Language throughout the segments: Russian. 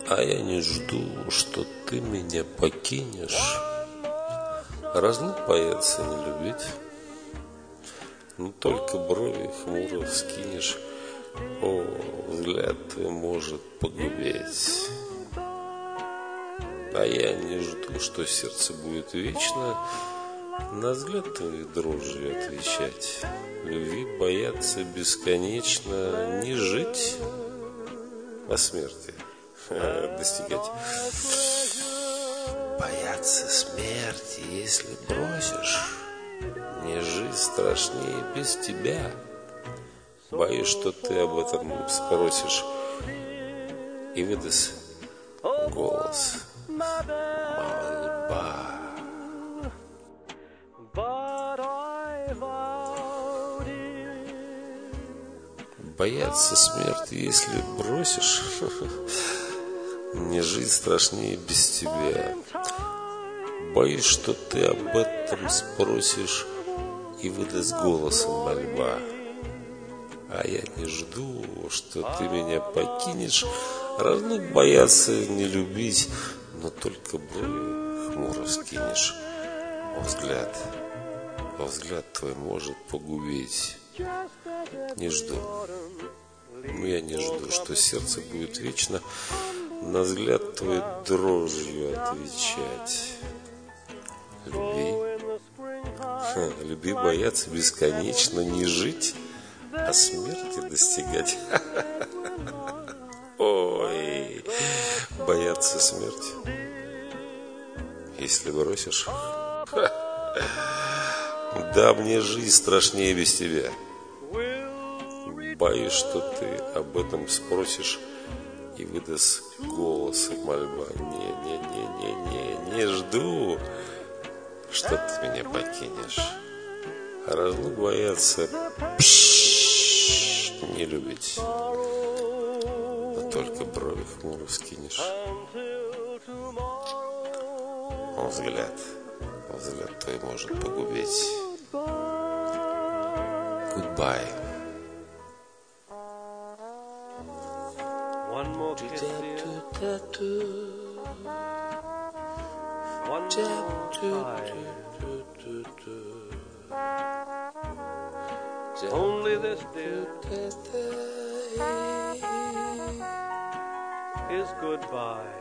А я не жду, что ты меня покинешь. Разлук бояться не любить, но только брови хмуро вскинешь. О, взгляд твой может погубить. А я не жду, что сердце будет вечно на взгляд твой дрожью отвечать. Любви бояться бесконечно, не жить, а смерти достигать. Бояться смерти, если бросишь, не жизнь страшнее без тебя. Боюсь, что ты об этом спросишь и выдаст голос мольба. Бояться смерти, если бросишь, не жизнь страшнее без тебя. Боюсь, что ты об этом спросишь и выдаст голосом мольба. А я не жду, что ты меня покинешь. Разлук бояться не любить, но только брови хмуро скинешь. Взгляд твой может погубить. Не жду. Я не жду, что сердце будет вечно на взгляд твой дрожью отвечать. Любви бояться бесконечно, не жить, а смерти достигать. Ой, бояться смерти, если бросишь. Да, мне жизнь страшнее без тебя. Боюсь, что ты об этом спросишь и выдаст голос мольба. Не жду, что ты меня покинешь. А разлук бояться не любить, но только брови хмуро вскинешь. Взгляд твой может погубить. Goodbye. One more kiss, dear. One more time. Only this, dear, is goodbye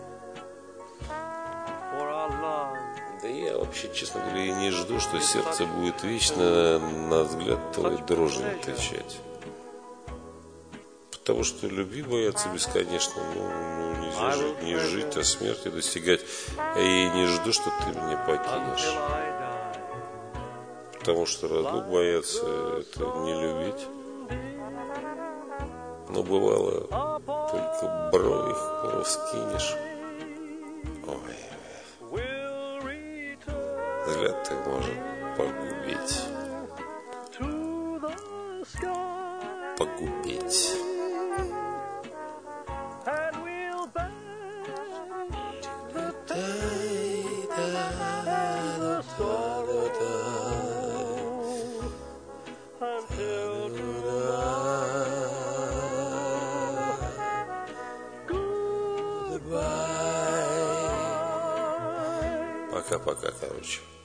for our love. Да я вообще, честно говоря, не жду, что сердце будет вечно на взгляд твой дрожью отвечать. Потому что любви бояться бесконечно, не жить, а смерти достигать. И не жду, что ты меня покинешь. Потому что разлук бояться — это не любить. Но бывало, только брови хмуро вскинешь. Ой, взгляд ты может погубить. Погубить. Пока-пока, короче.